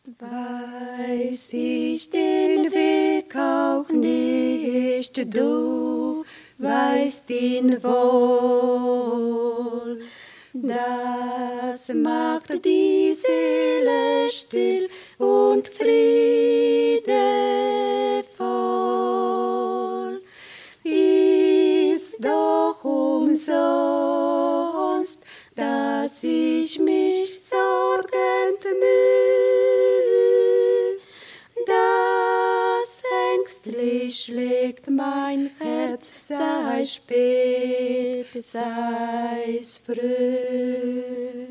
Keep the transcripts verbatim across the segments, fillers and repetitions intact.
Weiß ich den Weg auch nicht, du weißt ihn wohl. Das macht die Seele still und friedevoll. Ist doch umsonst, dass ich mich sorgend müh. Das ängstlich schlägt mein Herz, sei spät, sei's früh.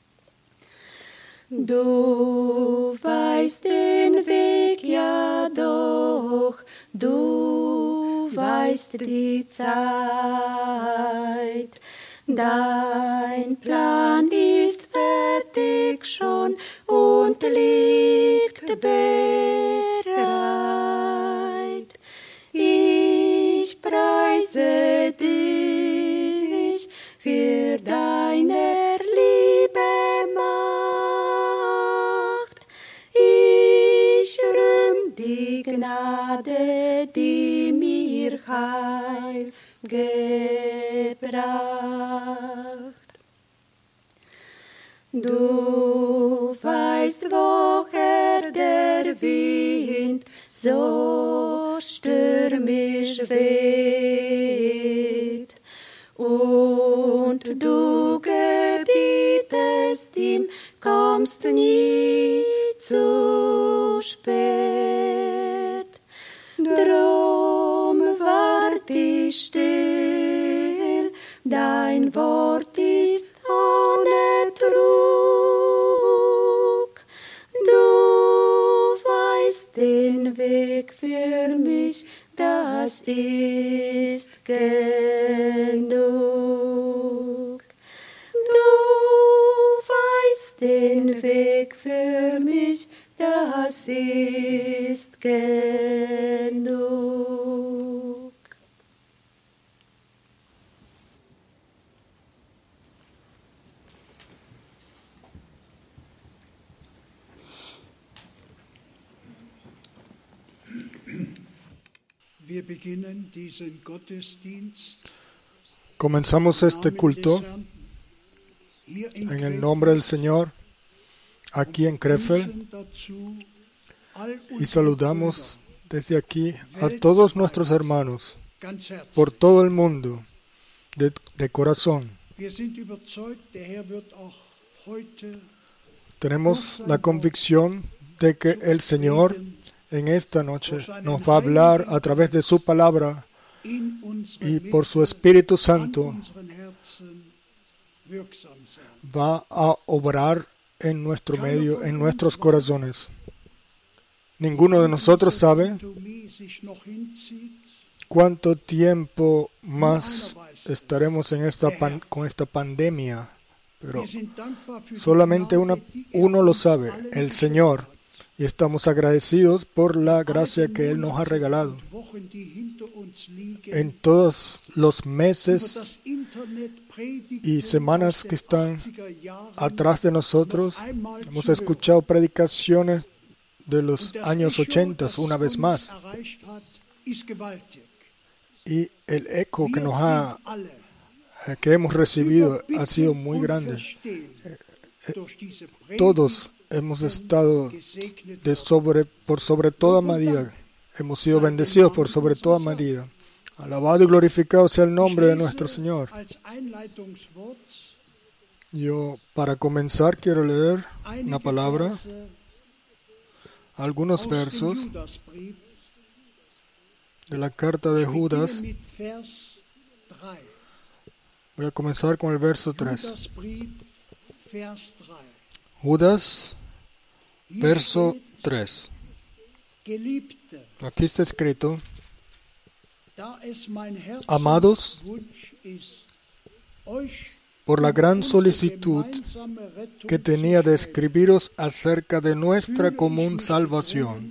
Du weißt den Weg ja doch, du weißt die Zeit. Dein Plan ist fertig schon und liegt bereit. Ich preise dich für deine Liebe Macht. Ich rühm die Gnade, die mir Heil gebracht. Du weißt, woher der Wind so stürmisch weht, und du gebietest ihm, kommst nie zu spät. Drum wart ich still, dein Wort ist ohne Trug. Du weißt den Weg für mich, das ist genug. Du weißt den Weg für mich, das ist genug. Comenzamos este culto en el nombre del Señor aquí en Krefeld y saludamos desde aquí a todos nuestros hermanos por todo el mundo de, de corazón. Tenemos la convicción de que el Señor en esta noche nos va a hablar a través de su palabra y por su Espíritu Santo va a obrar en nuestro medio, en nuestros corazones. Ninguno de nosotros sabe cuánto tiempo más estaremos en esta pan, con esta pandemia, pero solamente una, uno lo sabe, el Señor. Y estamos agradecidos por la gracia que Él nos ha regalado. En todos los meses y semanas que están atrás de nosotros, hemos escuchado predicaciones de los años ochenta una vez más. Y el eco que nos ha, que hemos recibido ha sido muy grande. Todos hemos estado de sobre, por sobre toda medida. Hemos sido bendecidos por sobre toda medida. Alabado y glorificado sea el nombre de nuestro Señor. Yo, para comenzar, quiero leer una palabra, algunos versos de la carta de Judas. Voy a comenzar con el verso tres. Judas, verso tres. Aquí está escrito: Amados, por la gran solicitud que tenía de escribiros acerca de nuestra común salvación,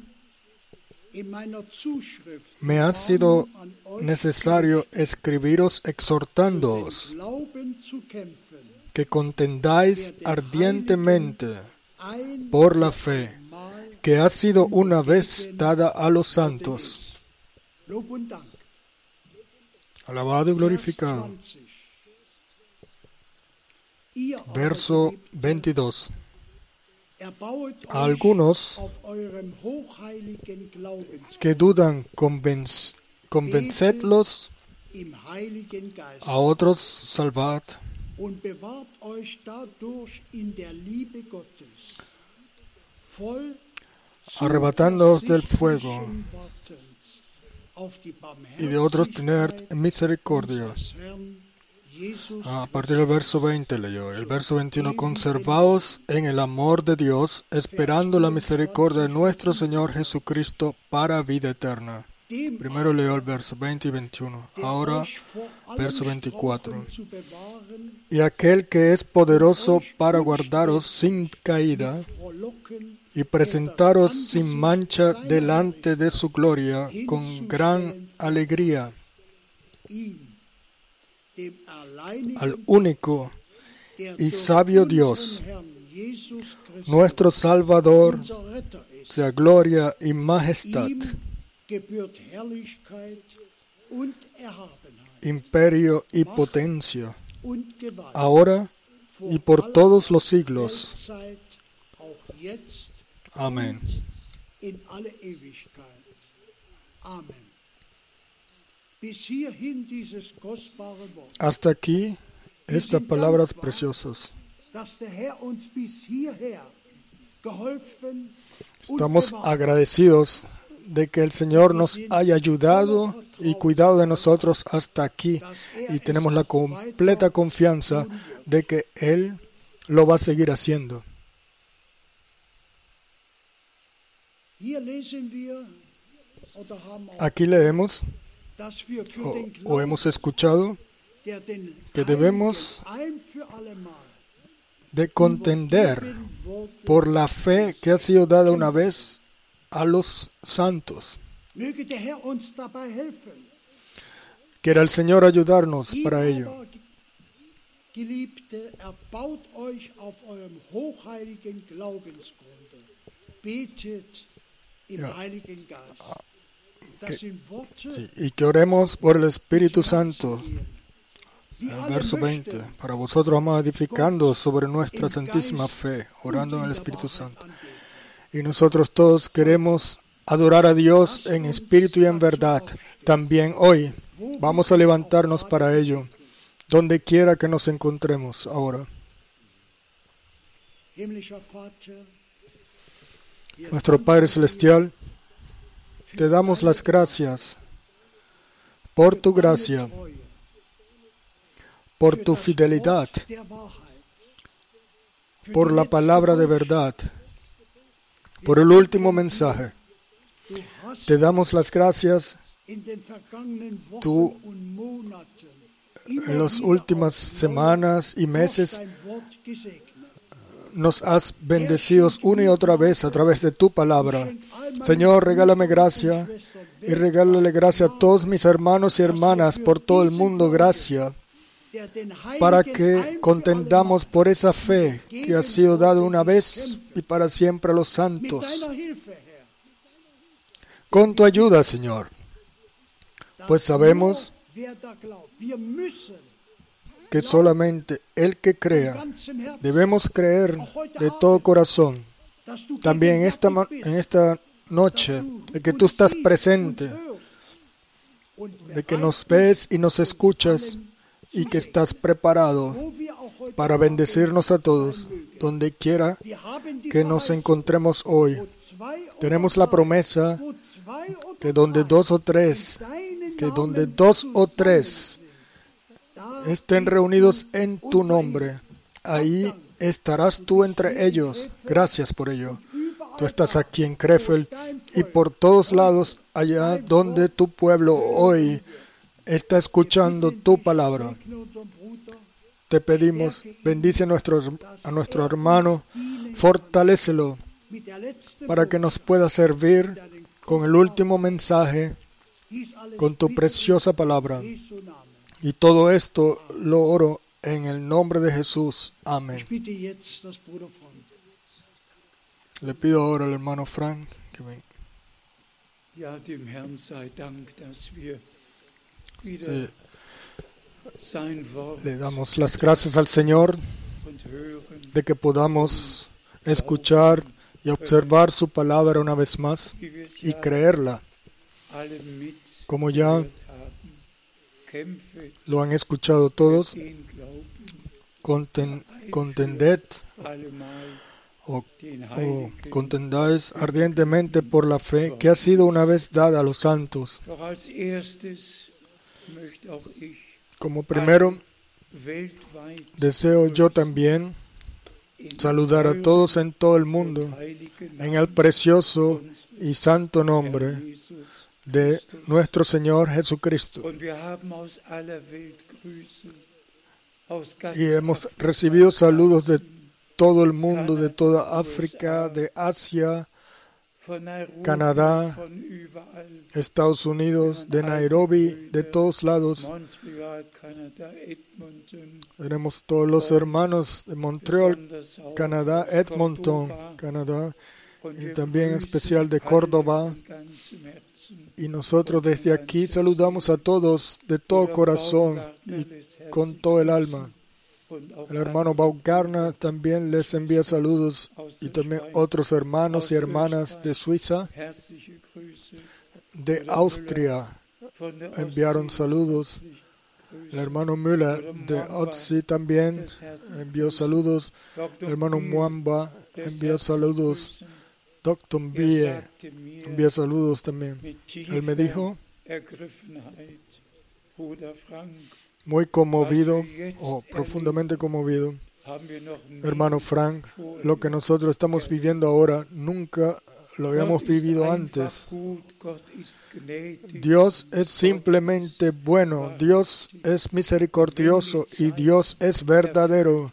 me ha sido necesario escribiros exhortándoos que contendáis ardientemente por la fe que ha sido una vez dada a los santos. Alabado y glorificado. Verso veintidós. A algunos que dudan, convenc- convencedlos, a otros salvad, arrebatándoos del fuego, y de otros tener misericordia. A partir del verso veinte leyó. El verso veintiuno. Conservaos en el amor de Dios, esperando la misericordia de nuestro Señor Jesucristo para vida eterna. Primero leyó el verso veinte y veintiuno. Ahora, verso veinticuatro. Y aquel que es poderoso para guardaros sin caída y presentaros sin mancha delante de su gloria con gran alegría. Al único y sabio Dios, nuestro Salvador, sea gloria y majestad, imperio y potencia, ahora y por todos los siglos. Amén. Hasta aquí estas palabras preciosas. Estamos agradecidos de que el Señor nos haya ayudado y cuidado de nosotros hasta aquí, y tenemos la completa confianza de que Él lo va a seguir haciendo. Aquí leemos o, o hemos escuchado que debemos de contender por la fe que ha sido dada una vez a los santos. Quiera el Señor ayudarnos para ello. Que, sí, y que oremos por el Espíritu Santo. El verso veinte. Para vosotros vamos edificando sobre nuestra santísima fe, orando en el Espíritu Santo. Y nosotros todos queremos adorar a Dios en espíritu y en verdad. También hoy vamos a levantarnos para ello, donde quiera que nos encontremos ahora. Nuestro Padre Celestial, te damos las gracias por tu gracia, por tu fidelidad, por la palabra de verdad, por el último mensaje. Te damos las gracias. Tú, en las últimas semanas y meses, nos has bendecido una y otra vez a través de tu palabra. Señor, regálame gracia y regálale gracia a todos mis hermanos y hermanas por todo el mundo, gracia, para que contendamos por esa fe que ha sido dada una vez y para siempre a los santos. Con tu ayuda, Señor, pues sabemos que solamente el que crea, debemos creer de todo corazón. También en esta, en esta noche, de que tú estás presente, de que nos ves y nos escuchas, y que estás preparado para bendecirnos a todos, donde quiera que nos encontremos hoy. Tenemos la promesa que donde dos o tres, que donde dos o tres estén reunidos en tu nombre, ahí estarás tú entre ellos. Gracias por ello. Tú estás aquí en Krefeld y por todos lados, allá donde tu pueblo hoy está escuchando tu palabra. Te pedimos, bendice a nuestro, a nuestro hermano, fortalécelo para que nos pueda servir con el último mensaje, con tu preciosa palabra. Y todo esto lo oro en el nombre de Jesús. Amén. Le pido ahora al hermano Frank que venga. Ja, dem Herrn sei Dank, dass wir wieder Sí, sein Wort le damos las gracias al Señor und hören, de que podamos escuchar y observar su palabra una vez más wie wir es y ja creerla, alle mit como ya gehört haben. Kämpfe lo han escuchado todos. den Glauben, Conten, contended allemal o, den o Heiligen. contendáis ardientemente por la fe que ha sido una vez dada a los santos. Doch als erstes möchte auch ich Como primero, weltweit deseo yo también in saludar a todos en todo el mundo heiligen en el precioso y santo Herrn nombre Jesus. de nuestro Señor Jesucristo. Und wir haben aus aller Welt Grüße, aus ganz Y hemos Afrika, recibido saludos de todo el mundo, de toda África, de Asia, von Nairobi, Canadá, von überall, Estados Unidos, de Nairobi, de todos lados. Montreal, Kanada, Edmonton, Tenemos todos los hermanos de Montreal, besonders auch Canadá, aus Edmonton, Cordoba. Canadá, Und y wir también en grüßen especial de alle Córdoba. von ganzem Herzen. Y nosotros desde aquí saludamos a todos de todo corazón y con todo el alma. Und auch El hermano Baumgartner también les envía saludos y también otros hermanos y hermanas de Suiza, herzliche Grüße, de Austria von der enviaron Ostsee, saludos. El hermano Müller de Otzi también envió saludos. El hermano Mwamba envió saludos. Doctor Er Mbie sagte mir envía saludos también. mit Él me dijo, tiefer Ergriffenheit, Bruder Frank, muy conmovido o profundamente conmovido, haben wir noch nie hermano Frank, vorher. lo que nosotros estamos viviendo ahora nunca lo habíamos Gott ist vivido einfach antes. gut, Gott ist gnädig. Dios es simplemente bueno, Dios es misericordioso y Dios es verdadero.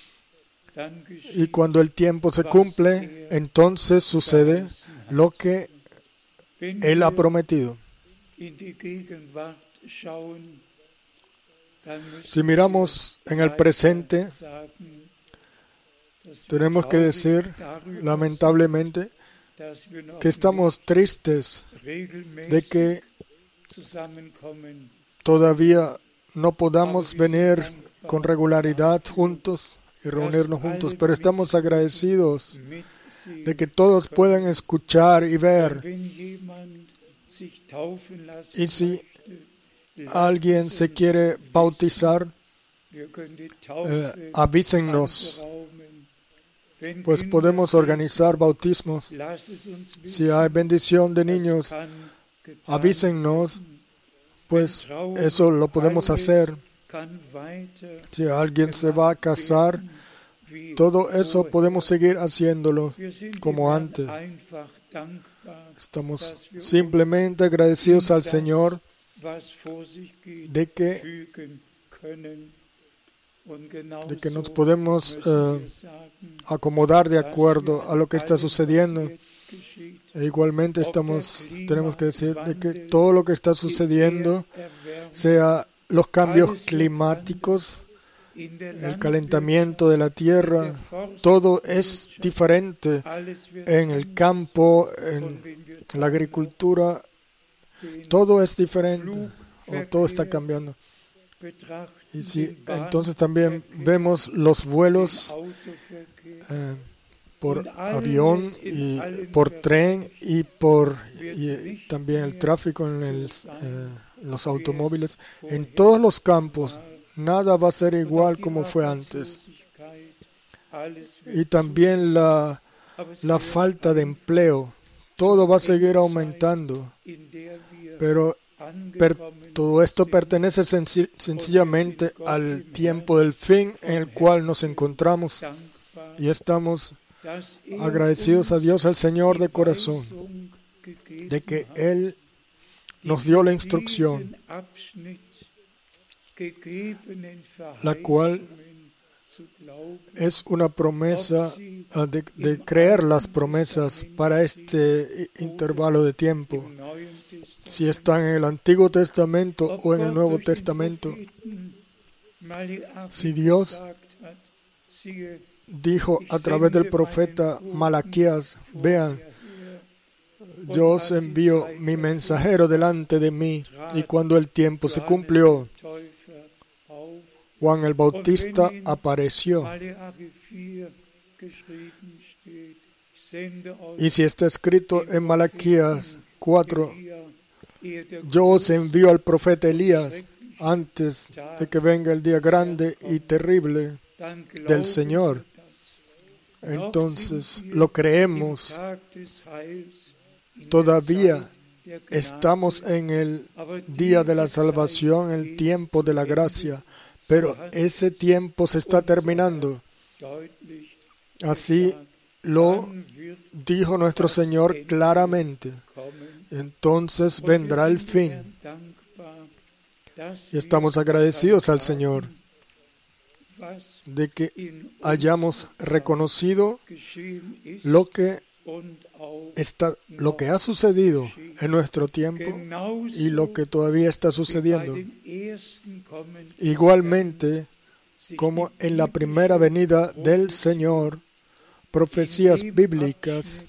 Dann Y geschieht, cuando el tiempo se cumple, entonces sucede lo que wenn Él ha wir prometido. in die Gegenwart schauen, dann müssen Si miramos en el wir presente, sagen, dass wir tenemos que traurig decir, darüber lamentablemente, sind, dass wir noch que estamos tristes nicht regelmäßig de que zusammenkommen. todavía no podamos venir con regularidad juntos y reunirnos juntos, pero estamos agradecidos Mitsehen. de que todos puedan escuchar y ver. Wenn jemand sich taufen lassen Y si möchte, alguien se quiere bautizar, wir können die eh, Taufe avísennos, anberaumen. Wenn pues Kinder podemos sind, organizar bautismos. lass es uns Si wissen, hay bendición de das niños, kann getan avísennos, pues eso lo podemos hacer. kann weiter Si alguien se va a casar, wie todo eso vorher. podemos seguir haciéndolo Wir sind como dem Herrn antes. einfach dankbar, Estamos simplemente agradecidos al Señor was vor sich geht, de que, fügen können. Und genauso de que nos podemos müssen eh, wir sagen, acomodar de dass acuerdo wir a lo que está alles, was sucediendo. jetzt geschieht, E igualmente estamos, tenemos que decir de que todo lo que está sucediendo, die Erderwärmung sea los cambios climáticos, in der el calentamiento de la tierra, Landwirtschaft, todo es diferente alles wird en el campo, und en wenn wir la agricultura, den todo es diferente, o todo está Flugverkehr cambiando. betrachten, Y si den Bahn- entonces también vemos los vuelos Autoverkehr, eh, por avión y por tren y por y también el tráfico en el, eh, los automóviles, en todos los campos, nada va a ser igual como fue antes. Y también la, la falta de empleo, todo va a seguir aumentando, pero per- todo esto pertenece senci- sencillamente al tiempo del fin en el cual nos encontramos y estamos agradecidos a Dios, al Señor de corazón, de que Él nos dio la instrucción, la cual es una promesa uh, de, de creer las promesas para este intervalo de tiempo, si están en el Antiguo Testamento o en el Nuevo Testamento. Si Dios dijo a través del profeta Malaquías: vean, yo os envío mi mensajero delante de mí. Y cuando el tiempo se cumplió, Juan el Bautista apareció. Y si está escrito en Malaquías cuatro, yo os envío al profeta Elías antes de que venga el día grande y terrible del Señor. Entonces lo creemos. Todavía estamos en el día de la salvación, el tiempo de la gracia, pero ese tiempo se está terminando. Así lo dijo nuestro Señor claramente. Entonces vendrá el fin. Y estamos agradecidos al Señor de que hayamos reconocido lo que está, lo que ha sucedido en nuestro tiempo y lo que todavía está sucediendo. Igualmente, como en la primera venida del Señor, profecías bíblicas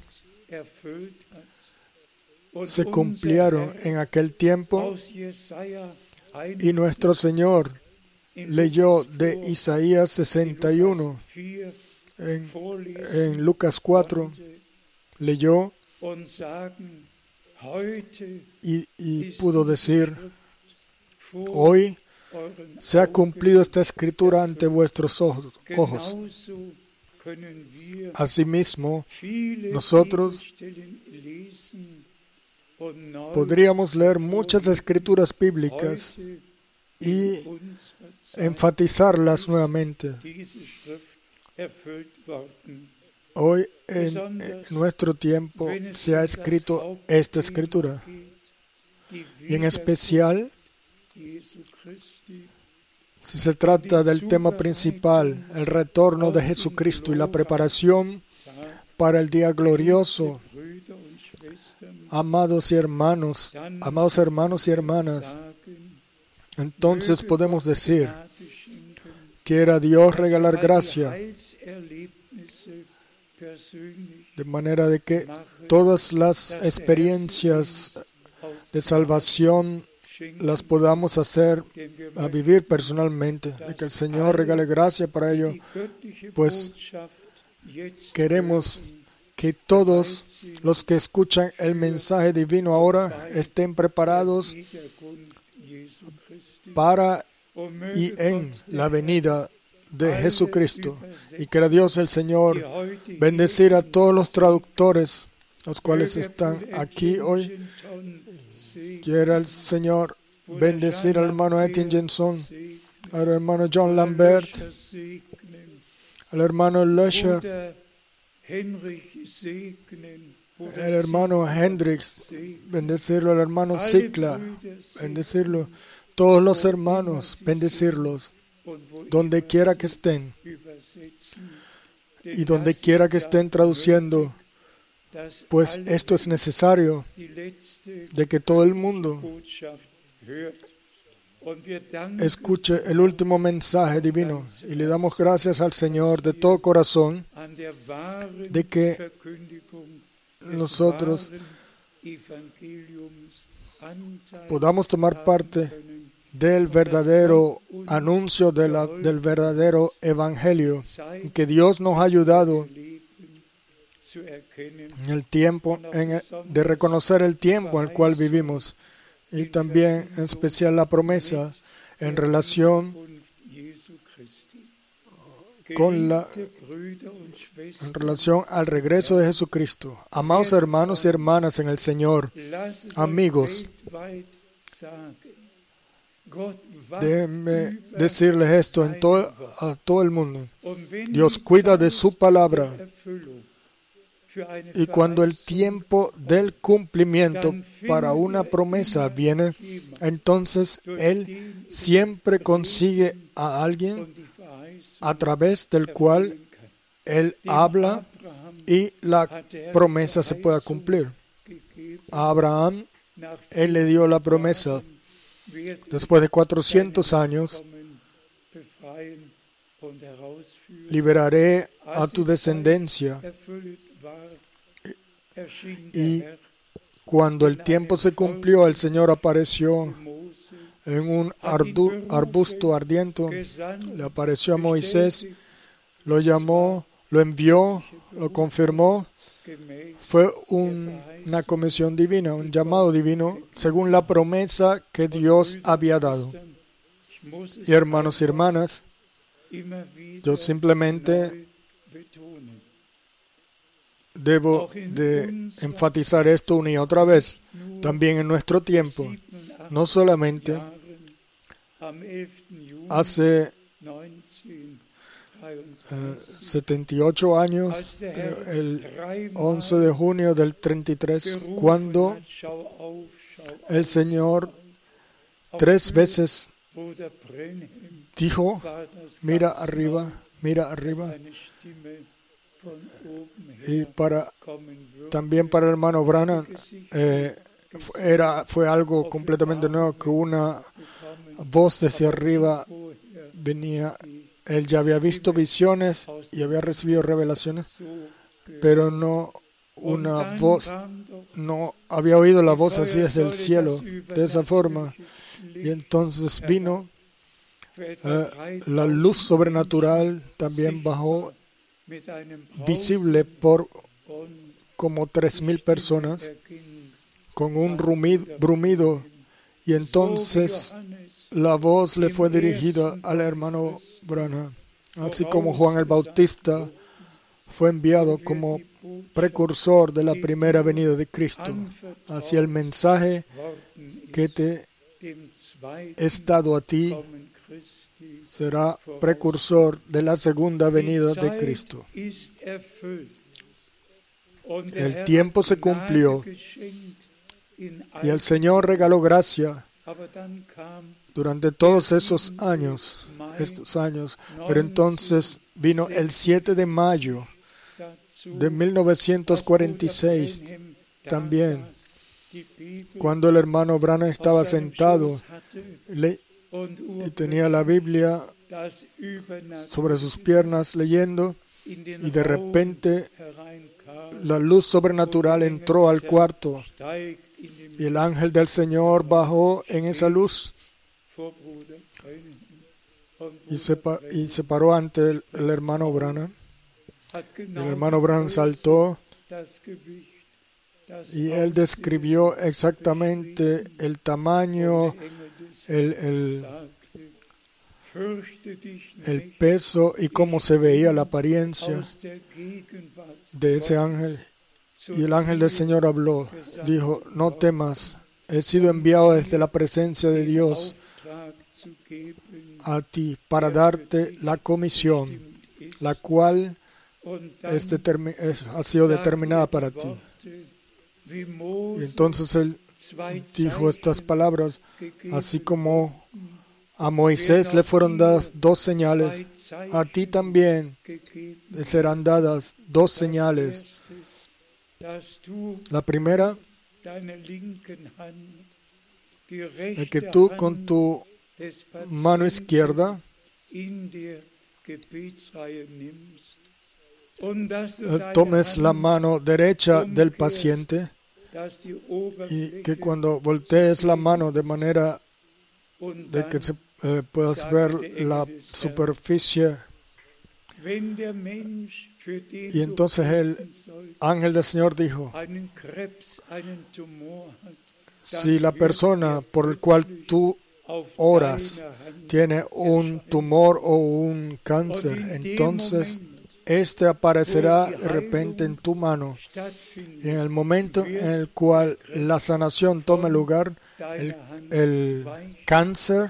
se cumplieron en aquel tiempo, y nuestro Señor leyó de Isaías sesenta y uno en, en Lucas cuatro, leyó y, y pudo decir: hoy se ha cumplido esta escritura ante vuestros ojos. ojos. Asimismo, nosotros podríamos leer muchas escrituras bíblicas y enfatizarlas nuevamente. Hoy, en, en nuestro tiempo, se ha escrito esta escritura. Y en especial, si se trata del tema principal, el retorno de Jesucristo y la preparación para el día glorioso, amados y hermanos, amados hermanos y hermanas, entonces podemos decir: quiera Dios regalar gracia, de manera de que todas las experiencias de salvación las podamos hacer, a vivir personalmente, de que el Señor regale gracia para ello, pues queremos que todos los que escuchan el mensaje divino ahora estén preparados para y en la venida de Jesucristo. Y que Dios el Señor bendecir a todos los traductores, los cuales están aquí hoy. Quiera el Señor bendecir al hermano Etienne Jenson, al hermano John Lambert, al hermano Löscher, el hermano Hendricks, bendecirlo, al hermano Zickler, bendecirlo, todos los hermanos, bendecirlos, donde quiera que estén, y donde quiera que estén traduciendo, pues esto es necesario, de que todo el mundo escuche el último mensaje divino. Y le damos gracias al Señor de todo corazón de que nosotros podamos tomar parte del verdadero anuncio de la, del verdadero evangelio, que Dios nos ha ayudado en el tiempo, en el, de reconocer el tiempo en el cual vivimos, y también en especial la promesa en relación con la en relación al regreso de Jesucristo. Amados hermanos y hermanas en el Señor, amigos, déjenme decirles esto en todo, a todo el mundo. Dios cuida de su palabra. Y cuando el tiempo del cumplimiento para una promesa viene, entonces Él siempre consigue a alguien a través del cual Él habla y la promesa se pueda cumplir. A Abraham, Él le dio la promesa. Después de cuatrocientos años, liberaré a tu descendencia. Y cuando el tiempo se cumplió, el Señor apareció en un ardu- arbusto ardiente, le apareció a Moisés, lo llamó, lo envió, lo confirmó. Fue un- una comisión divina, un llamado divino, según la promesa que Dios había dado. Y hermanos y hermanas, yo simplemente debo de enfatizar esto una y otra vez, también en nuestro tiempo, no solamente hace eh, setenta y ocho años, creo, el once de junio del treinta y tres, cuando el Señor tres veces dijo, mira arriba, mira arriba, y para también para el hermano Branham eh, era, fue algo completamente nuevo, que una voz desde arriba venía. Él ya había visto visiones y había recibido revelaciones, pero no una voz, no había oído la voz así desde el cielo, de esa forma. Y entonces vino eh, la luz sobrenatural, también bajó, visible por como tres mil personas, con un rumido, brumido, y entonces la voz le fue dirigida al hermano Branham, así como Juan el Bautista fue enviado como precursor de la primera venida de Cristo, hacia el mensaje que te es dado a ti será precursor de la segunda venida de Cristo. El tiempo se cumplió y el Señor regaló gracia durante todos esos años, estos años, pero entonces vino el siete de mayo de mil novecientos cuarenta y seis también, cuando el hermano Branham estaba sentado le, y tenía la Biblia sobre sus piernas leyendo, y de repente la luz sobrenatural entró al cuarto y el ángel del Señor bajó en esa luz y se, y se paró ante el, el hermano Branham. El hermano Branham saltó y él describió exactamente el tamaño, el, el, el peso y cómo se veía la apariencia de ese ángel. Y el ángel del Señor habló, dijo, no temas, he sido enviado desde la presencia de Dios a ti para darte la comisión, la cual es determin- es, ha sido determinada para ti. Y entonces él dijo estas palabras, así como a Moisés le fueron dadas dos señales, a ti también le serán dadas dos señales. La primera, es que tú con tu mano izquierda tomes la mano derecha del paciente y que cuando voltees la mano de manera de que se, eh, puedas ver la superficie. Y entonces el ángel del Señor dijo, si la persona por la cual tú oras tiene un tumor o un cáncer, entonces este aparecerá de repente en tu mano. Y en el momento en el cual la sanación tome lugar, el, el cáncer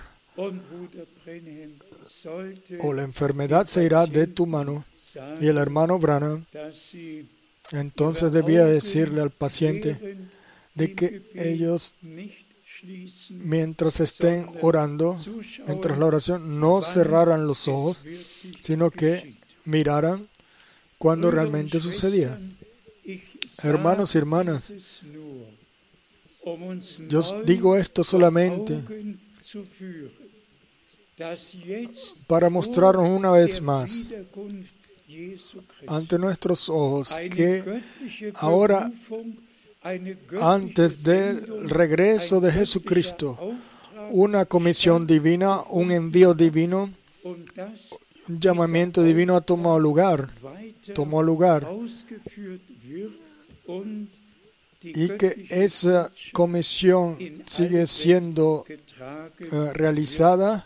o la enfermedad se irá de tu mano. Y el hermano Branham entonces debía decirle al paciente de que ellos, mientras estén orando, mientras la oración, no cerraran los ojos, sino que miraran cuando realmente sucedía. Hermanos y hermanas, yo digo esto solamente para mostrarnos una vez más ante nuestros ojos que ahora, antes del regreso de Jesucristo, una comisión divina, un envío divino, un llamamiento divino ha tomado lugar, tomó lugar, y que esa comisión sigue siendo uh, realizada,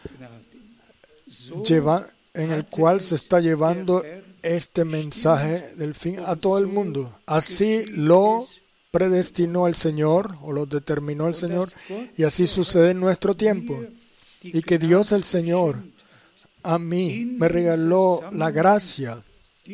lleva, en el cual se está llevando este mensaje del fin a todo el mundo. Así lo predestinó el Señor, o lo determinó el Señor, y así sucede en nuestro tiempo. Y que Dios el Señor a mí me regaló la gracia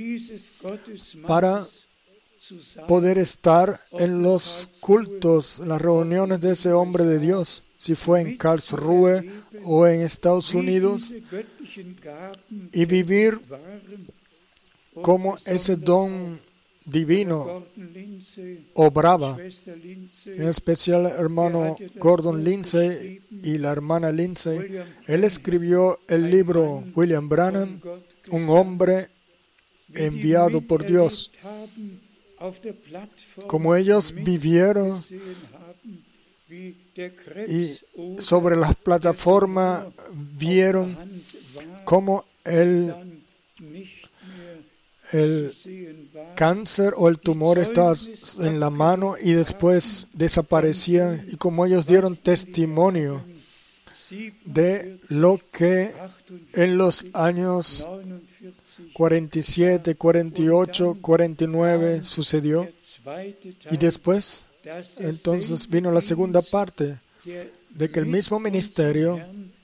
para poder estar en los cultos, en las reuniones de ese hombre de Dios, si fue en Karlsruhe o en Estados Unidos, y vivir como ese don divino obraba. En especial el hermano Gordon Lindsay y la hermana Lindsay. Él escribió el libro William Branham, un hombre enviado por Dios. Como ellos vivieron y sobre las plataformas vieron cómo el, el cáncer o el tumor estaba en la mano y después desaparecía, y como ellos dieron testimonio de lo que en los años cuarenta y siete, cuarenta y ocho, cuarenta y nueve sucedió, y después entonces vino la segunda parte de que el mismo ministerio,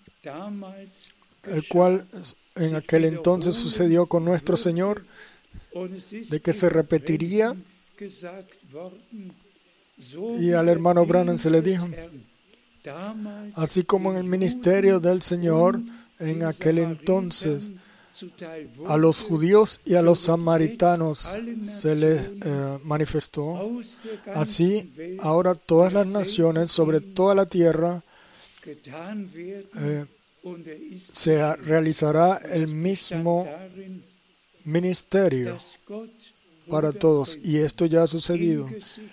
el cual en aquel entonces sucedió con nuestro Señor, de que se repetiría, y al hermano Branham se le dijo, así como en el ministerio del Señor en aquel entonces a los judíos y a los samaritanos se les eh, manifestó, así ahora todas las naciones sobre toda la tierra eh, se realizará el mismo ministerio para todos, y esto ya ha sucedido.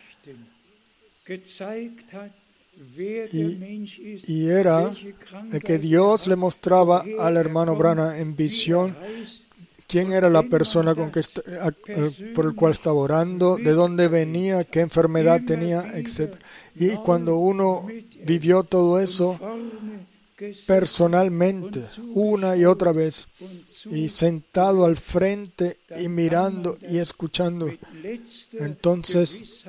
Y, y era que Dios le mostraba al hermano Branham en visión quién era la persona con que, por el cual estaba orando, de dónde venía, qué enfermedad tenía, etcétera. Y cuando uno vivió todo eso personalmente, una y otra vez, y sentado al frente y mirando y escuchando, entonces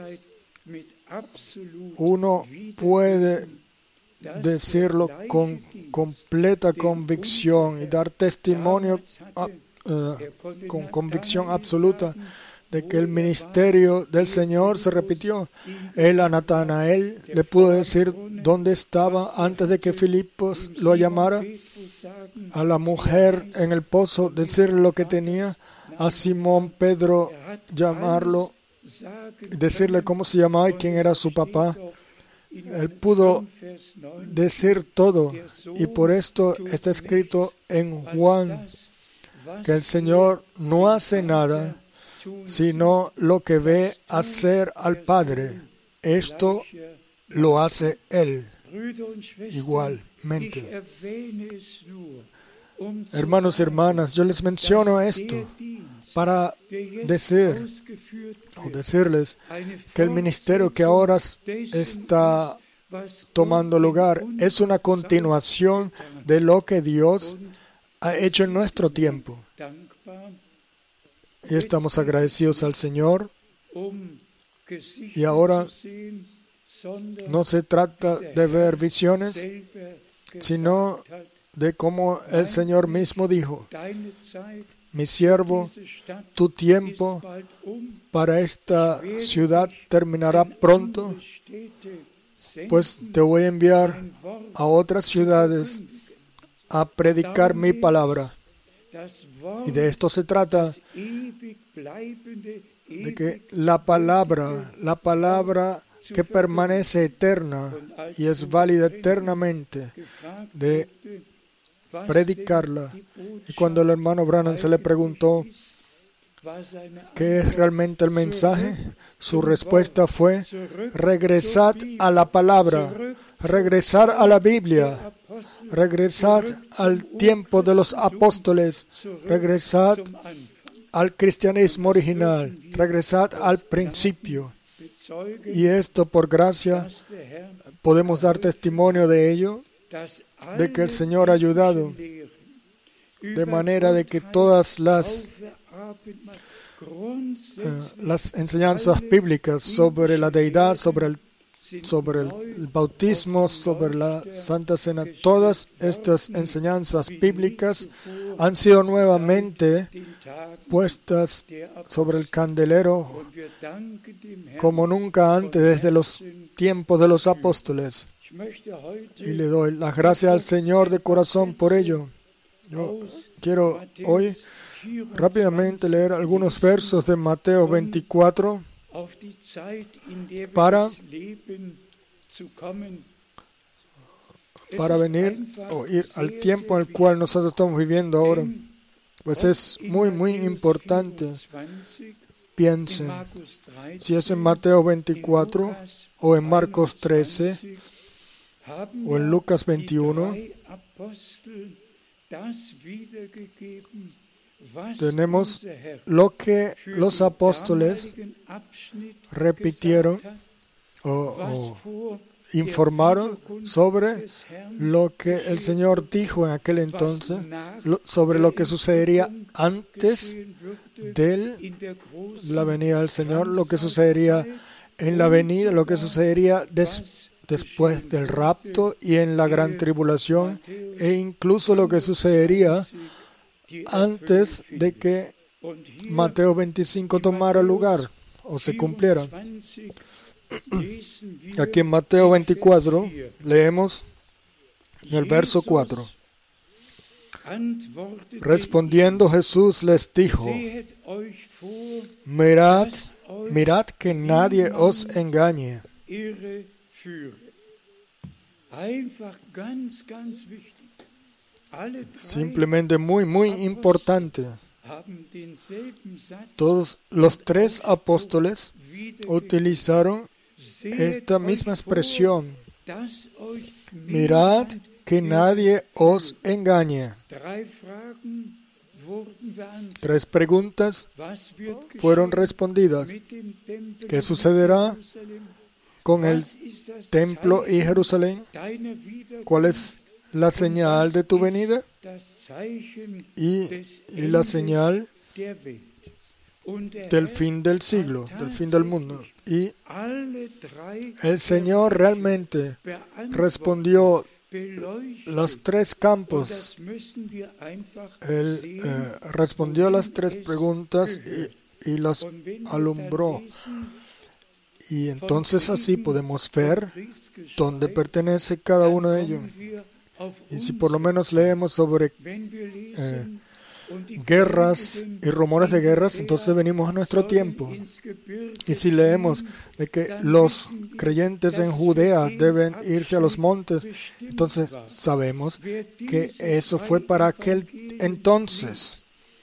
uno puede decirlo con completa convicción y dar testimonio uh, con convicción absoluta de que el ministerio del Señor se repitió. Él a Natanael le pudo decir dónde estaba antes de que Filipos lo llamara. A la mujer en el pozo decirle lo que tenía. A Simón Pedro llamarlo, decirle cómo se llamaba y quién era su papá. Él pudo decir todo, y por esto está escrito en Juan que el Señor no hace nada sino lo que ve hacer al Padre. Esto lo hace Él igualmente. Hermanos y hermanas, yo les menciono esto para decir o decirles que el ministerio que ahora está tomando lugar es una continuación de lo que Dios ha hecho en nuestro tiempo. Y estamos agradecidos al Señor. Y ahora no se trata de ver visiones, sino de cómo el Señor mismo dijo: mi siervo, tu tiempo para esta ciudad terminará pronto, pues te voy a enviar a otras ciudades a predicar mi palabra. Y de esto se trata, de que la palabra, la palabra que permanece eterna y es válida eternamente, de predicarla. Y cuando el hermano Branham se le preguntó ¿qué es realmente el mensaje? Su respuesta fue: regresad a la palabra, regresar a la Biblia, regresad al tiempo de los apóstoles, regresad al cristianismo original, regresad al principio. Y esto, por gracia, podemos dar testimonio de ello, de que el Señor ha ayudado, de manera de que todas las, uh, las enseñanzas bíblicas sobre la deidad, sobre el, sobre el bautismo, sobre la Santa Cena, todas estas enseñanzas bíblicas han sido nuevamente puestas sobre el candelero como nunca antes desde los tiempos de los apóstoles. Y le doy las gracias al Señor de corazón por ello. Yo quiero hoy rápidamente leer algunos versos de Mateo veinticuatro para, para venir o ir al tiempo en el cual nosotros estamos viviendo ahora. Pues es muy, muy importante. Piensen, si es en Mateo veinticuatro o en Marcos trece o en Lucas veintiuno, tenemos lo que los apóstoles repitieron o, o informaron sobre lo que el Señor dijo en aquel entonces, lo, sobre lo que sucedería antes de la venida del Señor, lo que sucedería en la venida, lo que sucedería des, después del rapto y en la gran tribulación, e incluso lo que sucedería antes de que Mateo veinticinco tomara lugar o se cumpliera. Aquí en Mateo veinticuatro leemos en el verso cuatro. Respondiendo Jesús les dijo: Mirad, mirad que nadie os engañe. Simplemente muy, muy importante. Todos los tres apóstoles utilizaron esta misma expresión: mirad que nadie os engañe. Tres preguntas fueron respondidas. ¿Qué sucederá con el templo y Jerusalén? ¿Cuál es la señal de tu venida? Y, y la señal del fin del siglo, del fin del mundo. Y el Señor realmente respondió los tres campos. Él eh, respondió las tres preguntas y, y las alumbró. Y entonces así podemos ver dónde pertenece cada uno de ellos. Y si por lo menos leemos sobre eh, guerras y rumores de guerras, entonces venimos a nuestro tiempo. Y si leemos de que los creyentes en Judea deben irse a los montes, entonces sabemos que eso fue para aquel entonces.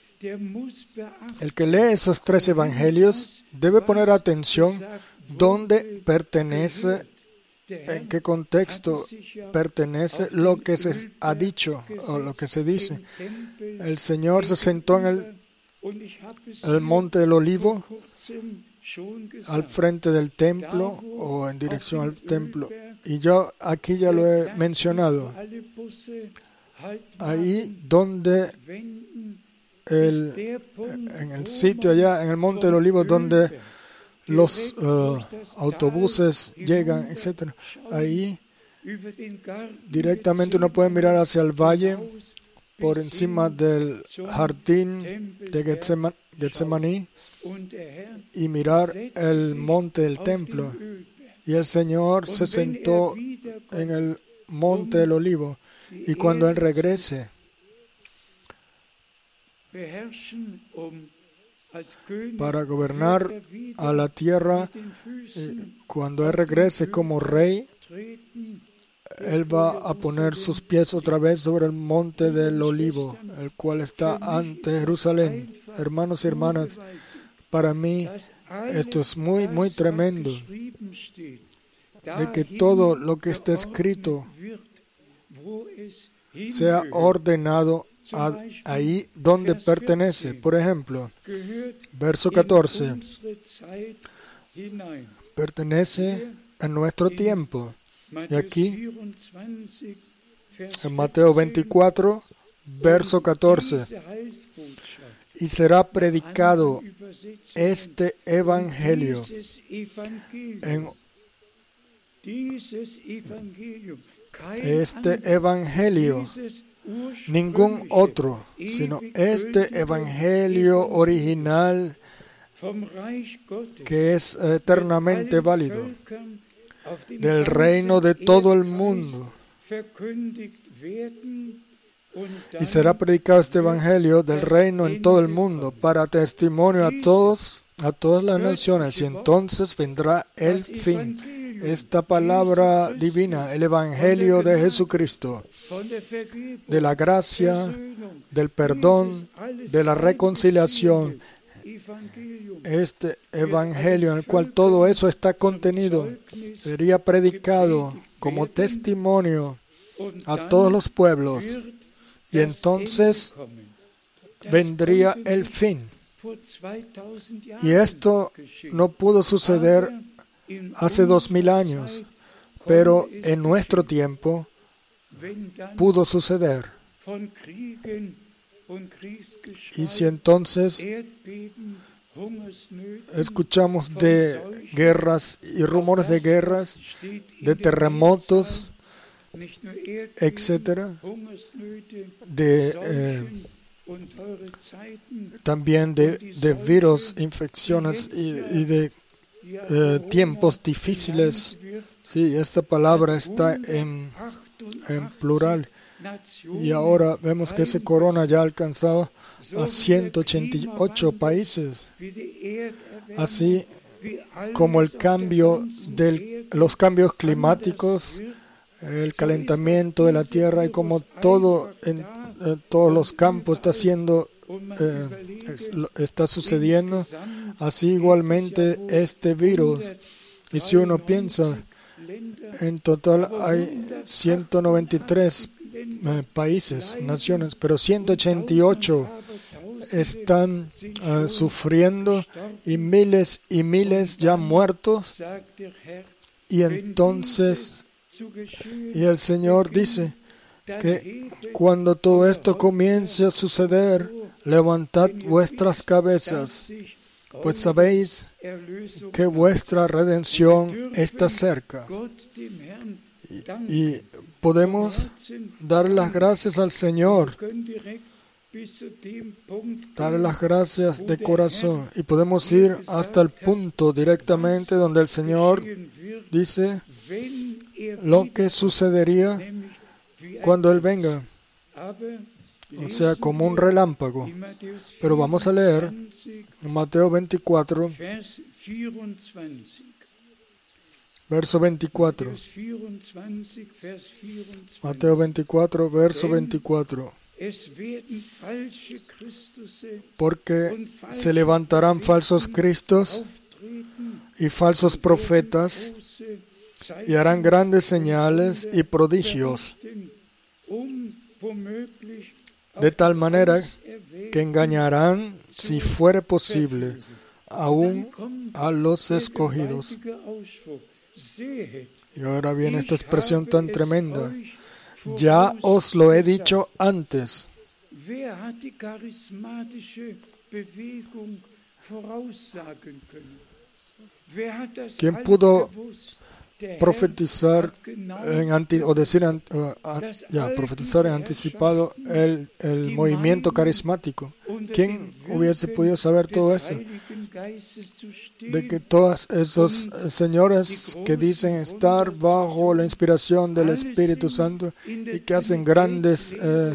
El que lee esos tres evangelios debe poner atención dónde pertenece, en qué contexto pertenece lo que se ha dicho o lo que se dice. El Señor se sentó en el, el monte del Olivo, al frente del templo o en dirección al templo. Y yo aquí ya lo he mencionado. Ahí donde el, en el sitio allá, en el monte del Olivo, donde los uh, autobuses llegan, etcétera. Ahí directamente uno puede mirar hacia el valle, por encima del jardín de Getsemaní, y mirar el monte del templo. Y el Señor se sentó en el monte del Olivo. Y cuando Él regrese, para gobernar a la tierra, cuando Él regrese como rey, Él va a poner sus pies otra vez sobre el monte del Olivo, el cual está ante Jerusalén. hermanos y hermanas, para mí esto es muy, muy tremendo, de que todo lo que está escrito sea ordenado a, ahí donde pertenece. Por ejemplo, verso catorce, pertenece a nuestro tiempo. Y aquí, en Mateo veinticuatro, verso catorce, y será predicado este evangelio en este evangelio, ningún otro, sino este evangelio original que es eternamente válido, del reino de todo el mundo. Y será predicado este evangelio del reino en todo el mundo para testimonio a todos, a todas las naciones, y entonces vendrá el fin. Esta palabra divina, el evangelio de Jesucristo, de la gracia, del perdón, de la reconciliación, este evangelio en el cual todo eso está contenido, sería predicado como testimonio a todos los pueblos, y entonces vendría el fin. Y esto no pudo suceder hace dos mil años, pero en nuestro tiempo pudo suceder. Y si entonces escuchamos de guerras y rumores de guerras, de terremotos, etcétera, de eh, también de, de virus, infecciones y, y de eh, tiempos difíciles. Sí, esta palabra está en, en plural. Y ahora vemos que ese corona ya ha alcanzado a ciento ochenta y ocho países. Así como el cambio de los cambios climáticos, el calentamiento de la tierra, y como todo en eh, todos los campos está siendo eh, está sucediendo, así igualmente este virus. Y si uno piensa, en total hay ciento noventa y tres eh, países, naciones, pero ciento ochenta y ocho están uh, sufriendo, y miles y miles ya muertos. Y entonces, y el Señor dice que cuando todo esto comience a suceder, levantad vuestras cabezas, pues sabéis que vuestra redención está cerca. Y, y podemos dar las gracias al Señor, dar las gracias de corazón, y podemos ir hasta el punto directamente donde el Señor dice lo que sucedería cuando Él venga, o sea, como un relámpago. Pero vamos a leer Mateo veinticuatro, verso veinticuatro. Mateo veinticuatro, verso veinticuatro. Porque se levantarán falsos cristos y falsos profetas, y harán grandes señales y prodigios, de tal manera que engañarán, si fuere posible, aún a los escogidos. Y ahora viene esta expresión tan tremenda: ya os lo he dicho antes. ¿Quién pudo profetizar en anti, o decir uh, uh, ya, profetizar en anticipado el, el movimiento carismático? ¿Quién hubiese podido saber todo eso? De que todos esos señores que dicen estar bajo la inspiración del Espíritu Santo y que hacen grandes eh,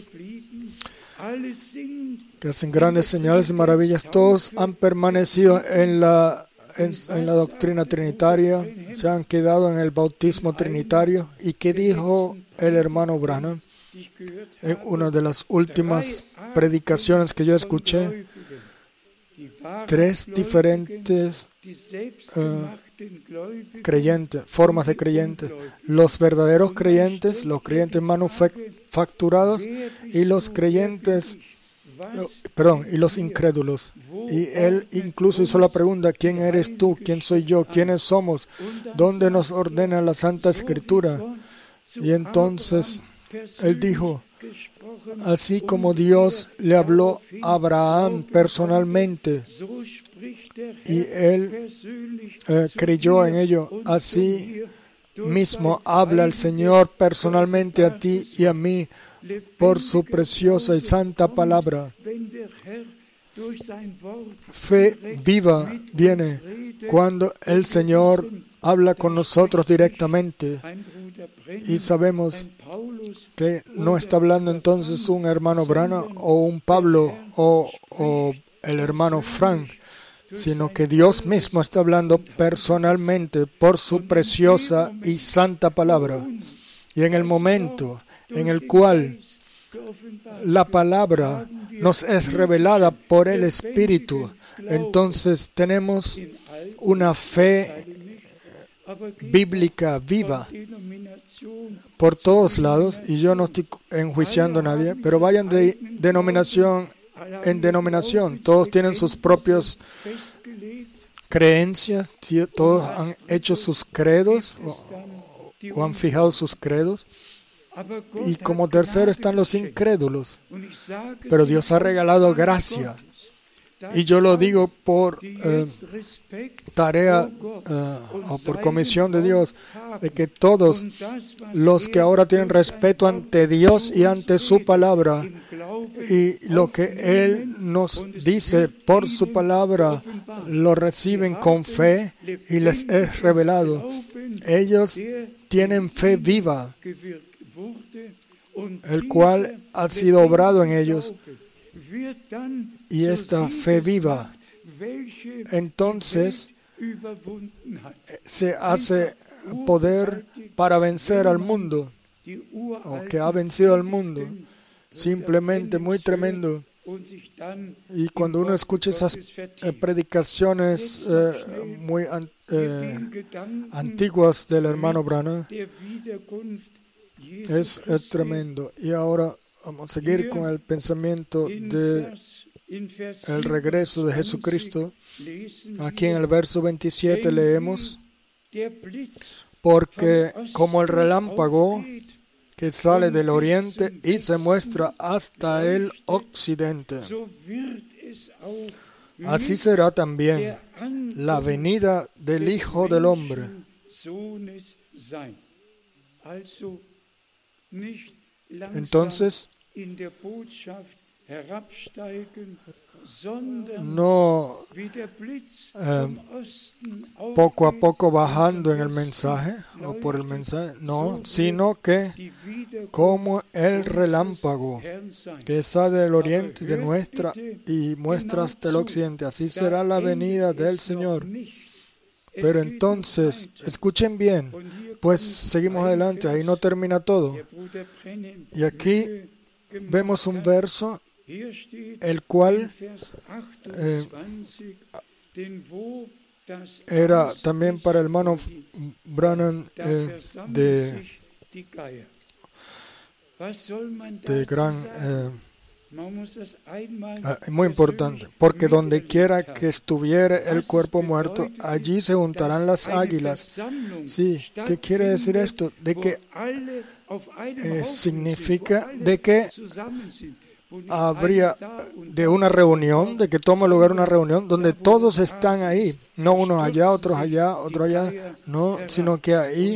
que hacen grandes señales y maravillas, todos han permanecido en la En, en la doctrina trinitaria, se han quedado en el bautismo trinitario. ¿Y qué dijo el hermano Branham en una de las últimas predicaciones que yo escuché? tres diferentes uh, creyentes, formas de creyentes. Los verdaderos creyentes, los creyentes manufacturados y los creyentes, no, perdón, y los incrédulos. Y él incluso hizo la pregunta, ¿quién eres tú? ¿Quién soy yo? ¿Quiénes somos? ¿Dónde nos ordena la Santa Escritura? Y entonces él dijo, así como Dios le habló a Abraham personalmente y él eh, creyó en ello, así mismo habla el Señor personalmente a ti y a mí por su preciosa y santa palabra. Fe viva viene cuando el Señor habla con nosotros directamente y sabemos que no está hablando entonces un hermano Branham o un Pablo o, o el hermano Frank, sino que Dios mismo está hablando personalmente por su preciosa y santa palabra. Y en el momento en el cual la palabra nos es revelada por el Espíritu, entonces tenemos una fe bíblica viva por todos lados, y yo no estoy enjuiciando a nadie, pero vayan de denominación en denominación, todos tienen sus propias creencias, todos han hecho sus credos o, o han fijado sus credos, y como tercero están los incrédulos, pero Dios ha regalado gracia. Y yo lo digo por eh, tarea eh, o por comisión de Dios, de que todos los que ahora tienen respeto ante Dios y ante su palabra, y lo que Él nos dice por su palabra, lo reciben con fe y les es revelado. Ellos tienen fe viva, el cual ha sido obrado en ellos. Y esta fe viva, entonces, se hace poder para vencer al mundo, o que ha vencido al mundo. Simplemente muy tremendo. Y cuando uno escucha esas eh, predicaciones eh, muy an- eh, antiguas del hermano Branham, es, es tremendo. Y ahora vamos a seguir con el pensamiento de el regreso de Jesucristo. Aquí en el verso veintisiete leemos, porque como el relámpago que sale del oriente y se muestra hasta el occidente, así será también la venida del Hijo del Hombre. Entonces, no eh, poco a poco bajando en el mensaje o por el mensaje, no, sino que como el relámpago que sale del oriente de nuestra y muestra hasta el occidente, así será la venida del Señor. Pero entonces, escuchen bien, pues seguimos adelante, ahí no termina todo. Y aquí vemos un verso, el cual eh, era también para el hermano Branham eh, de, de gran... Eh, Ah, muy importante, porque donde quiera que estuviera el cuerpo muerto, allí se juntarán las águilas. Sí, ¿qué quiere decir esto? De que eh, significa de que habría de una reunión, de que toma lugar una reunión donde todos están ahí, no unos allá, otros allá, otros allá, no, sino que ahí,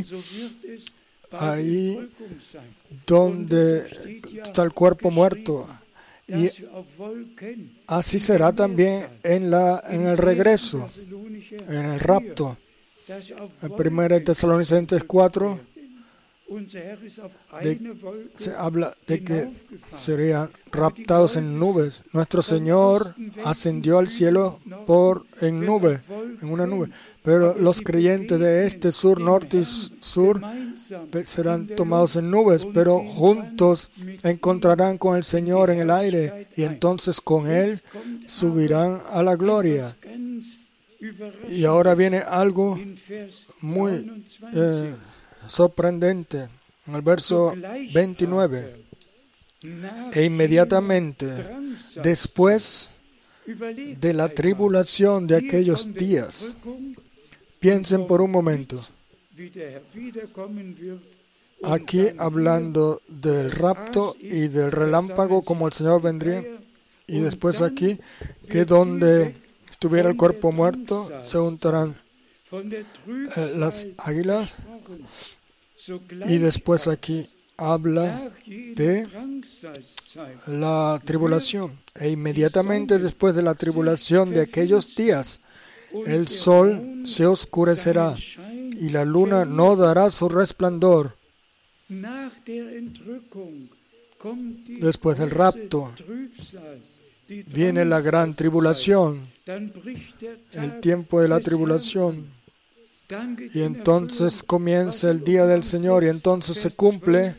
ahí donde está el cuerpo muerto. Y así será también en la en el regreso, en el rapto. En primera Tesalonicenses cuatro de, se habla de que serían raptados en nubes. Nuestro Señor ascendió al cielo por en nube, en una nube. Pero los creyentes de este, sur, norte y sur serán tomados en nubes, pero juntos encontrarán con el Señor en el aire, y entonces con Él subirán a la gloria. Y ahora viene algo muy eh, sorprendente. En el verso veintinueve, e inmediatamente después de la tribulación de aquellos días, piensen por un momento, aquí hablando del rapto y del relámpago como el Señor vendría, y después aquí que donde estuviera el cuerpo muerto se juntarán eh, las águilas, y después aquí habla de la tribulación. E inmediatamente después de la tribulación de aquellos días, el sol se oscurecerá y la luna no dará su resplandor. Después del rapto viene la gran tribulación, el tiempo de la tribulación. Y entonces comienza el día del Señor, y entonces se cumple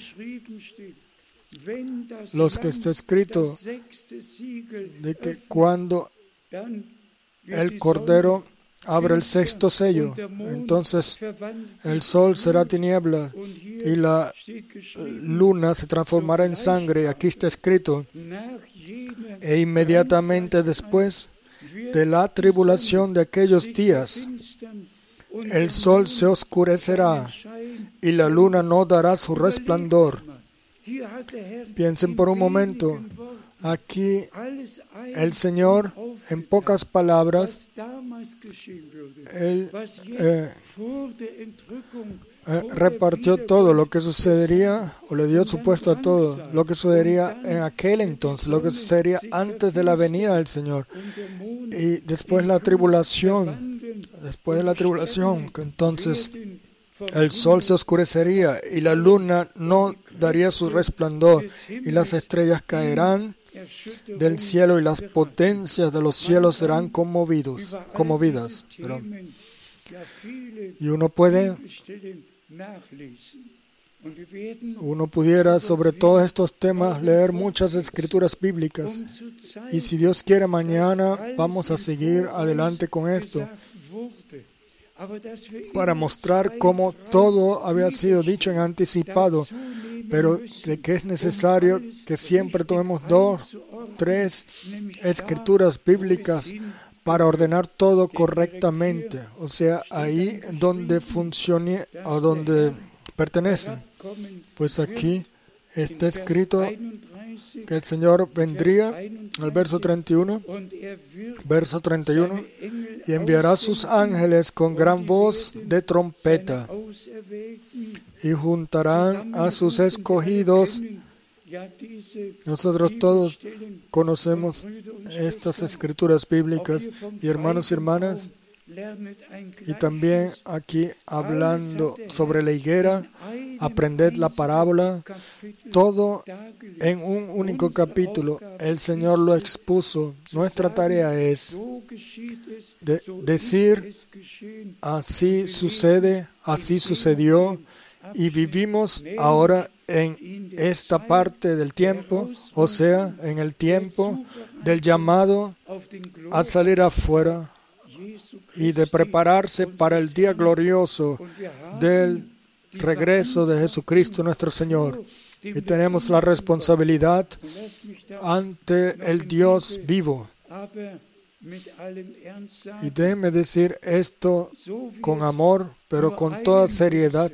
lo que está escrito, de que cuando el Cordero abre el sexto sello, entonces el sol será tiniebla y la luna se transformará en sangre. Aquí está escrito, e inmediatamente después de la tribulación de aquellos días, el sol se oscurecerá y la luna no dará su resplandor. Piensen por un momento, aquí el Señor, en pocas palabras, Él eh, eh, repartió todo lo que sucedería, o le dio su puesto a todo, lo que sucedería en aquel entonces, lo que sucedería antes de la venida del Señor. Y después la tribulación, después de la tribulación, que entonces el sol se oscurecería y la luna no daría su resplandor, y las estrellas caerán del cielo y las potencias de los cielos serán conmovidos, conmovidas. Perdón. Y uno puede, uno pudiera sobre todos estos temas leer muchas escrituras bíblicas, y si Dios quiere mañana vamos a seguir adelante con esto, para mostrar cómo todo había sido dicho en anticipado, pero de que es necesario que siempre tomemos dos, tres escrituras bíblicas para ordenar todo correctamente, o sea, ahí donde funcione o donde pertenece. Pues aquí está escrito que el Señor vendría, en el verso treinta y uno, verso treinta y uno, y enviará sus ángeles con gran voz de trompeta, y juntarán a sus escogidos. Nosotros todos conocemos estas escrituras bíblicas, y hermanos y hermanas, y también aquí hablando sobre la higuera, aprended la parábola, todo en un único capítulo. El Señor lo expuso. Nuestra tarea es de decir, así sucede, así sucedió, y vivimos ahora en esta parte del tiempo, o sea, en el tiempo del llamado a salir afuera y de prepararse para el día glorioso del regreso de Jesucristo nuestro Señor. Y tenemos la responsabilidad ante el Dios vivo. Y déjenme decir esto con amor, pero con toda seriedad.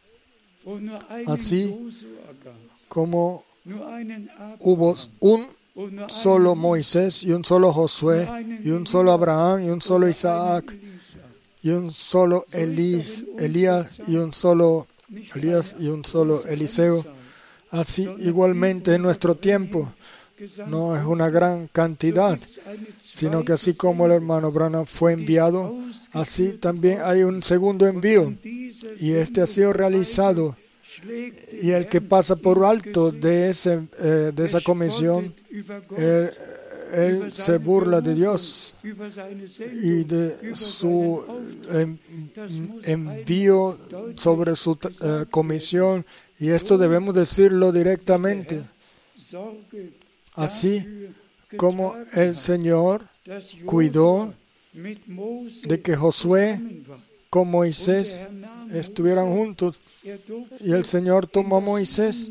Así como hubo un solo Moisés y un solo Josué y un solo Abraham y un solo Isaac y un solo Elías, Elías y un solo Elías y un solo Eliseo, así igualmente en nuestro tiempo no es una gran cantidad, sino que así como el hermano Branham fue enviado, así también hay un segundo envío, y este ha sido realizado. Y el que pasa por alto de, ese, eh, de esa comisión, él, él se burla de Dios y de su envío sobre su uh, comisión, y esto debemos decirlo directamente. Así como el Señor cuidó de que Josué con Moisés estuvieran juntos, y el Señor tomó a Moisés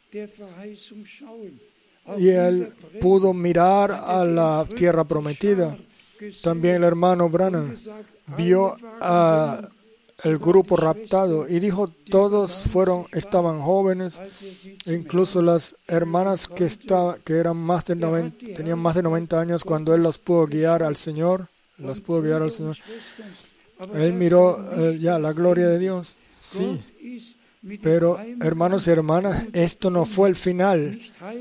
y él pudo mirar a la tierra prometida. También el hermano Branham vio a el grupo raptado y dijo, todos fueron, estaban jóvenes, incluso las hermanas que, estaba, que eran más de noventa, tenían más de noventa años cuando él los pudo guiar al Señor, los pudo guiar al Señor. Él miró eh, ya la gloria de Dios, sí. Pero, hermanos y hermanas, esto no fue el final.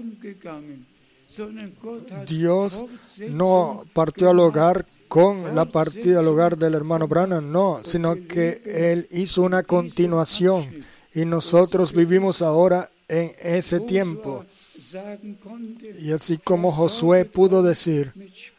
Dios no partió al hogar con la partida al hogar del hermano Branham, no, sino que Él hizo una continuación y nosotros vivimos ahora en ese tiempo. Y así como Josué pudo decir,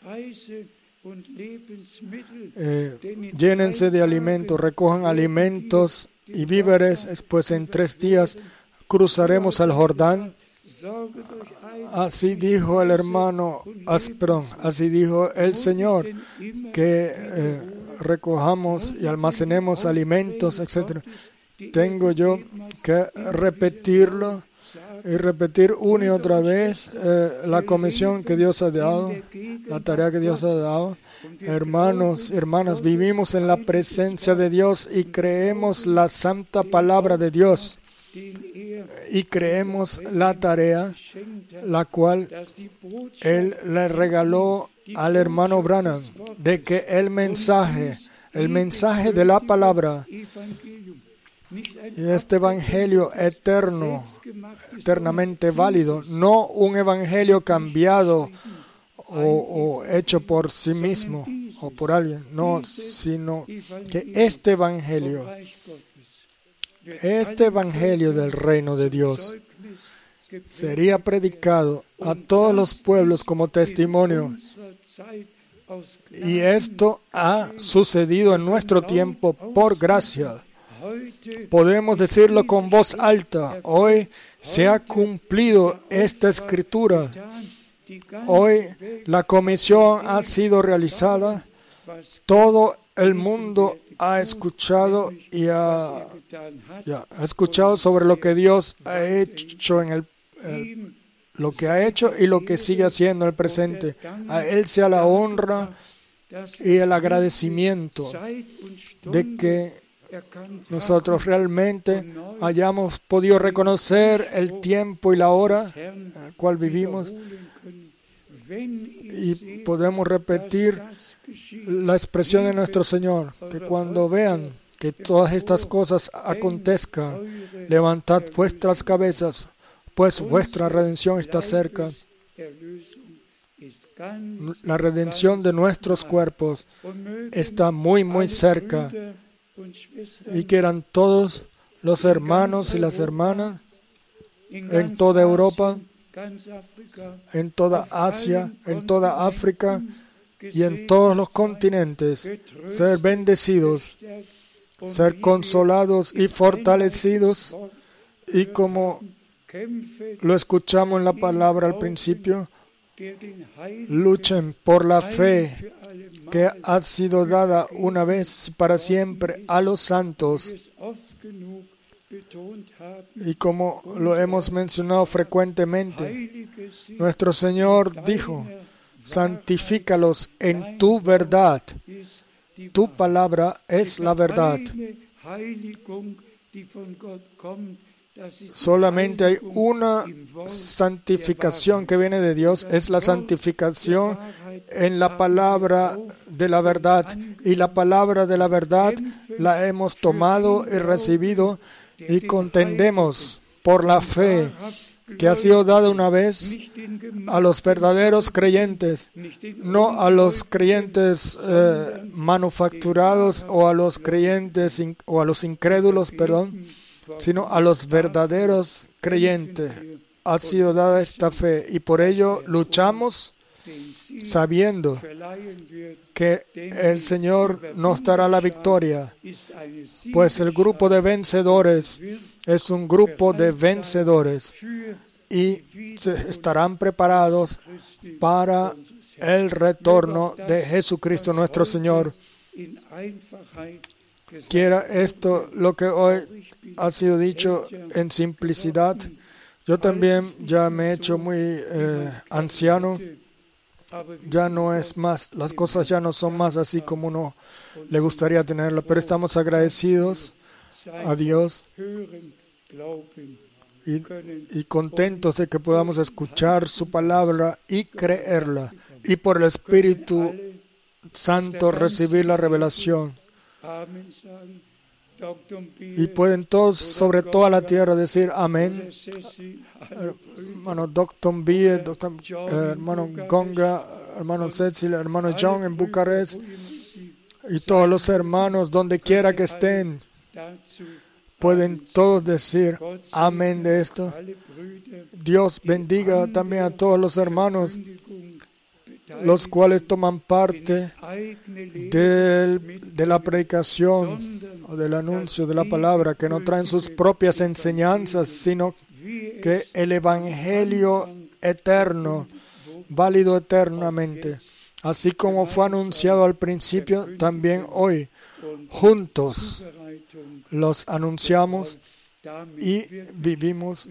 eh, llénense de alimentos, recojan alimentos y víveres, pues en tres días cruzaremos el Jordán. Así dijo el hermano, as, perdón, así dijo el Señor, que eh, recojamos y almacenemos alimentos, etcétera. Tengo yo que repetirlo y repetir una y otra vez eh, la comisión que Dios ha dado, la tarea que Dios ha dado. Hermanos y hermanas, vivimos en la presencia de Dios y creemos la santa palabra de Dios. Y creemos la tarea, la cual Él le regaló al hermano Branham, de que el mensaje, el mensaje de la palabra, y este evangelio eterno, eternamente válido, no un evangelio cambiado o, o hecho por sí mismo o por alguien, no, sino que este evangelio, Este evangelio del reino de Dios sería predicado a todos los pueblos como testimonio. Y esto ha sucedido en nuestro tiempo por gracia. Podemos decirlo con voz alta. Hoy se ha cumplido esta escritura. Hoy la comisión ha sido realizada. Todo el mundo ha escuchado y ha, ya, ha escuchado sobre lo que Dios ha hecho en el, el lo que ha hecho y lo que sigue haciendo en el presente. A Él sea la honra y el agradecimiento de que nosotros realmente hayamos podido reconocer el tiempo y la hora en la cual vivimos y podemos repetir la expresión de nuestro Señor, que cuando vean que todas estas cosas acontezcan, levantad vuestras cabezas, pues vuestra redención está cerca. La redención de nuestros cuerpos está muy, muy cerca. Y quieran todos los hermanos y las hermanas en toda Europa, en toda Asia, en toda África y en todos los continentes, ser bendecidos, ser consolados y fortalecidos, y como lo escuchamos en la palabra al principio, luchen por la fe que ha sido dada una vez para siempre a los santos. Y como lo hemos mencionado frecuentemente, nuestro Señor dijo, santifícalos en tu verdad. Tu palabra es la verdad. Solamente hay una santificación que viene de Dios, es la santificación en la palabra de la verdad. Y la palabra de la verdad la hemos tomado y recibido y contendemos por la fe que ha sido dada una vez a los verdaderos creyentes, no a los creyentes eh, manufacturados o a los creyentes in, o a los incrédulos, perdón, sino a los verdaderos creyentes. Ha sido dada esta fe y por ello luchamos sabiendo que el Señor nos dará la victoria, pues el grupo de vencedores es un grupo de vencedores y se estarán preparados para el retorno de Jesucristo nuestro Señor. Quiera esto lo que hoy ha sido dicho en simplicidad. Yo también ya me he hecho muy eh, anciano. Ya no es más, las cosas ya no son más así como uno le gustaría tenerlo, pero estamos agradecidos a Dios y, y contentos de que podamos escuchar su palabra y creerla, y por el Espíritu Santo recibir la revelación. Y pueden todos sobre toda la tierra decir amén. Hermano doctor B, doctor, eh, hermano Gonga, hermano Cecil, hermano John en Bucarest y todos los hermanos donde quiera que estén, pueden todos decir amén de esto. Dios bendiga también a todos los hermanos los cuales toman parte del, de la predicación o del anuncio de la palabra, que no traen sus propias enseñanzas, sino que el Evangelio eterno, válido eternamente, así como fue anunciado al principio, también hoy, juntos los anunciamos y vivimos,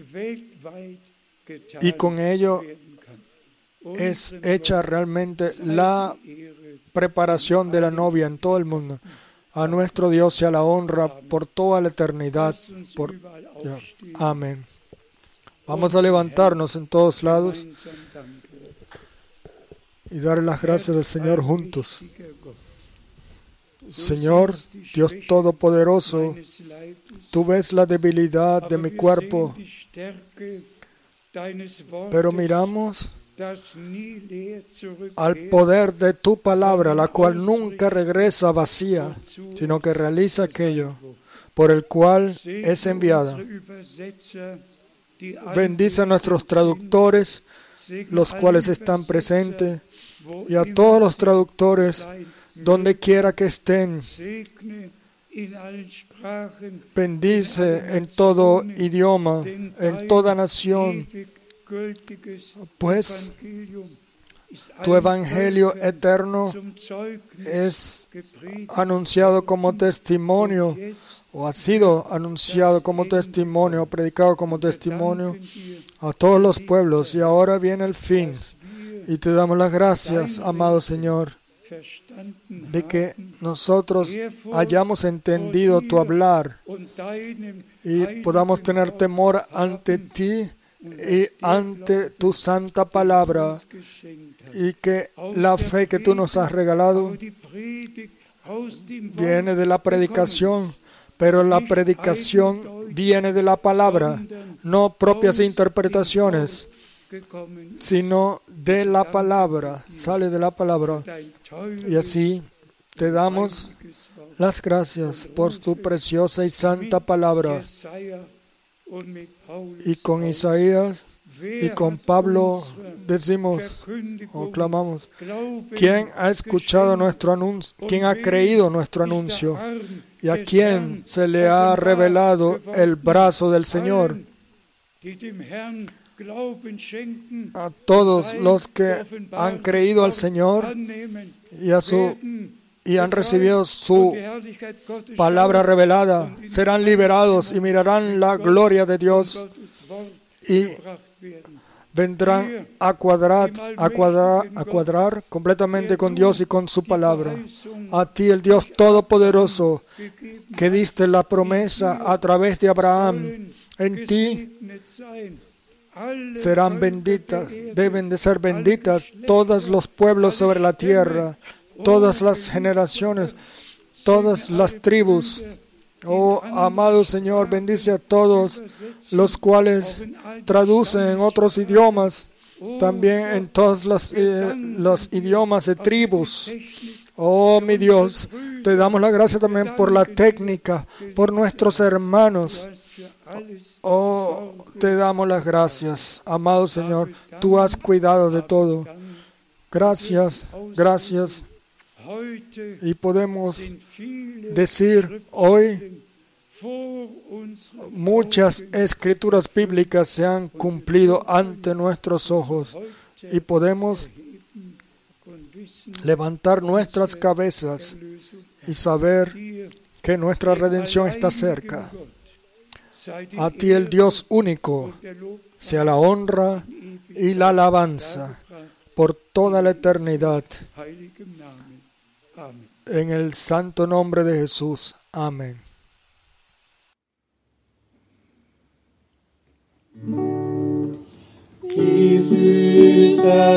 y con ello es hecha realmente la preparación de la novia en todo el mundo. A nuestro Dios sea la honra por toda la eternidad. Por, ya, amén. Vamos a levantarnos en todos lados y dar las gracias al Señor juntos. Señor, Dios Todopoderoso, tú ves la debilidad de mi cuerpo, pero miramos al poder de tu palabra, la cual nunca regresa vacía, sino que realiza aquello por el cual es enviada. Bendice a nuestros traductores, los cuales están presentes, y a todos los traductores, donde quiera que estén. Bendice en todo idioma, en toda nación, pues tu evangelio eterno es anunciado como testimonio, o ha sido anunciado como testimonio, predicado como testimonio a todos los pueblos, y ahora viene el fin. Y te damos las gracias, amado Señor, de que nosotros hayamos entendido tu hablar y podamos tener temor ante ti y ante tu santa palabra, y que la fe que tú nos has regalado viene de la predicación, pero la predicación viene de la palabra, no propias interpretaciones, sino de la palabra, sale de la palabra. Y así te damos las gracias por tu preciosa y santa palabra. Y con Isaías y con Pablo decimos o clamamos: ¿quién ha escuchado nuestro anuncio? ¿Quién ha creído nuestro anuncio? ¿Y a quién se le ha revelado el brazo del Señor? A todos los que han creído al Señor y a su y han recibido su palabra revelada, serán liberados y mirarán la gloria de Dios y vendrán a cuadrar, a cuadrar, a cuadrar completamente con Dios y con su palabra. A ti, el Dios Todopoderoso, que diste la promesa a través de Abraham, en ti serán benditas, deben de ser benditas todos los pueblos sobre la tierra, todas las generaciones, todas las tribus. Oh, amado Señor, bendice a todos los cuales traducen en otros idiomas, también en todos los, eh, los idiomas de tribus. Oh, mi Dios, te damos la gracia también por la técnica, por nuestros hermanos. Oh, te damos las gracias, amado Señor, tú has cuidado de todo. Gracias, gracias. Y podemos decir hoy, muchas escrituras bíblicas se han cumplido ante nuestros ojos y podemos levantar nuestras cabezas y saber que nuestra redención está cerca. A ti, el Dios único, sea la honra y la alabanza por toda la eternidad. En el santo nombre de Jesús. Amén. Die süße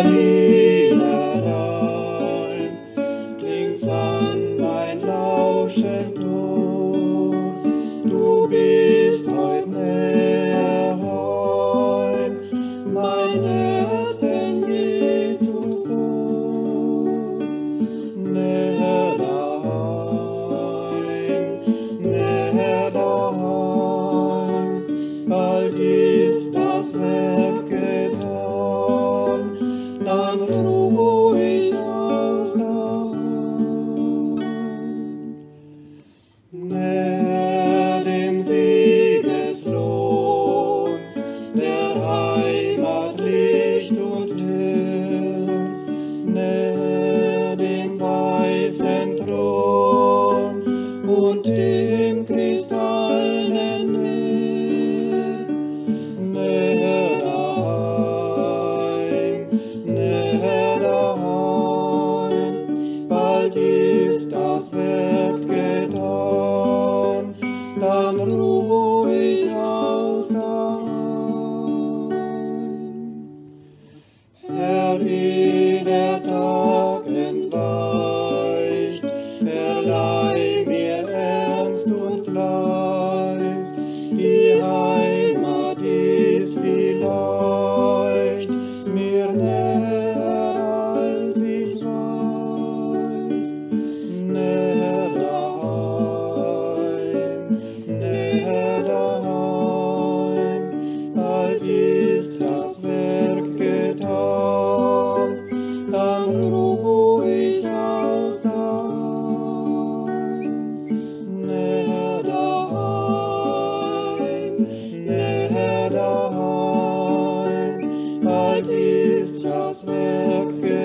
Liederein klingt's an mein lauschend Ohr. Du bist heut näher heim, mein Herz denn je zuvor. Näher daheim, näher daheim, bald ist das Werk getan, dann ruh ich auf daheim. Näher dem Siegeslohn, der Heimat Licht und Tür, näher dem weißen Thron und dem kristallenen Meer. Näher daheim, näher daheim, bald ist das Werk getan, dann ruh ich aus daheim. Herr, wie der Tag entweicht, verleih mir Ernst und Fleiß, die Heimat ist vielleicht mir näher als ich weiß. Näher daheim, näher daheim, bald ist das Werk getan, dann ruh ich aus daheim. Näher daheim, näher daheim, bald ist das Werk getan.